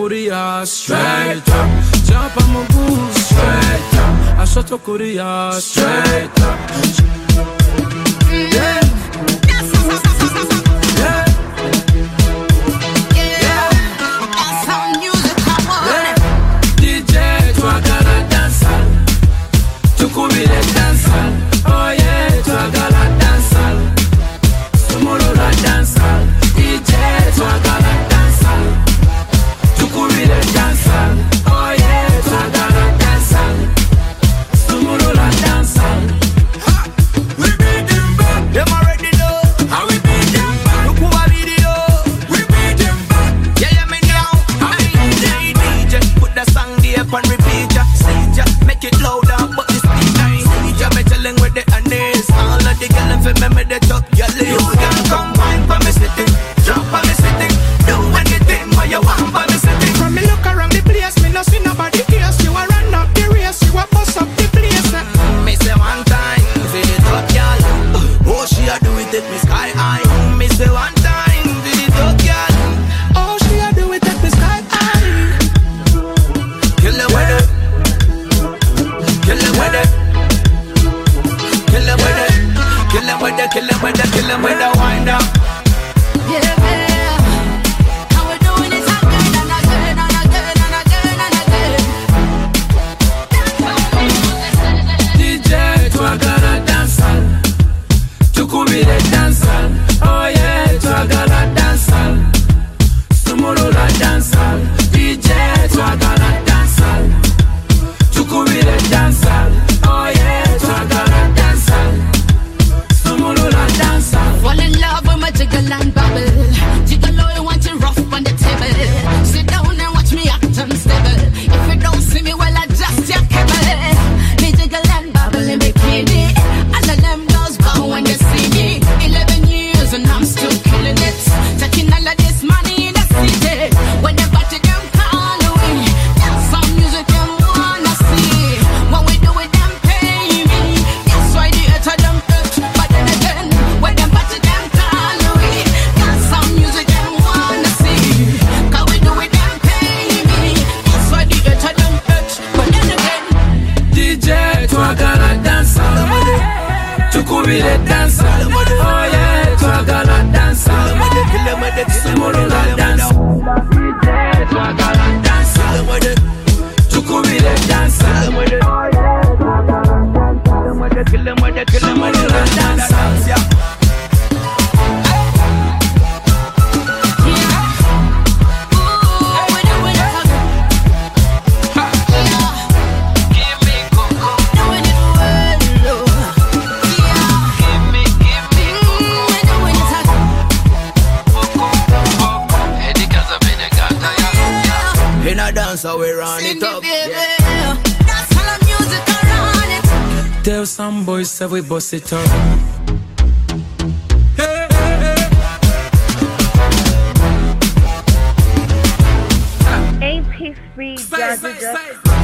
Korea straight up. Jump on my boots straight up. I shot to Korea straight up. Yeah. Oh yeah, toi gala dansal, sumolo la dansal, DJ toi gala dansal, tukumi le dansal. Oh yeah, toi gala dansal, sumolo la dansal. We beat them back, them already know how we beat them back. Look who I video, we beat them back. Yeah, yeah, me now, I DJ, put the song there on repeat, ya, see ya, make it louder, but this me telling with the honest. All of the girls remember the top girl. You can come wine for me sitting, drop for me sitting, do anything what you want for me sitting. From me look around the place, me no see nobody else. You a run up the race, you a bust up the place. Me say one time for the top girl. Oh, she a do it at me sky high. Me say one time for the top girl. Oh, she a do it at me sky high. Kill the weather, kill the weather. Kill them with the wind up. Yeah, how we doing it again and again and again and again and again. DJ, toi gala dansal, tukumi le dansal. Oh yeah, toi gala dansal, sumolo la dansal. DJ, toi gala dansal, tukumi le dansal. Oh yeah, toi gala dansal. Fall in love with my jiggle and bubble. Jiggle all you want it rough on the table. Sit down and watch me act unstable. If you don't see me well, adjust your cable. Me jiggle and bubble in bikini. All of them girls bow when they see me. 11 years and I'm still killing it. Taking all of this money in the city. When they party them call away. That's some music them wanna see. When we do it them pay me. That's why the earth of them hurt. But then again, when them party them call away. That's some music them wanna see. Cause we do it them pay me. That's why the earth of them hurt. But then again, DJ, toi gala dansal, tukumi le dansal. Oh yeah, toi gala dansal, sumolo la dansal. DJ, toi gala dansal, tukumi le dansal. Oh yeah, toi gala dansal, sumolo la dansal. So we run it up. that's how the music around it. Tell some boys say we bust it up. AP3 Jazzy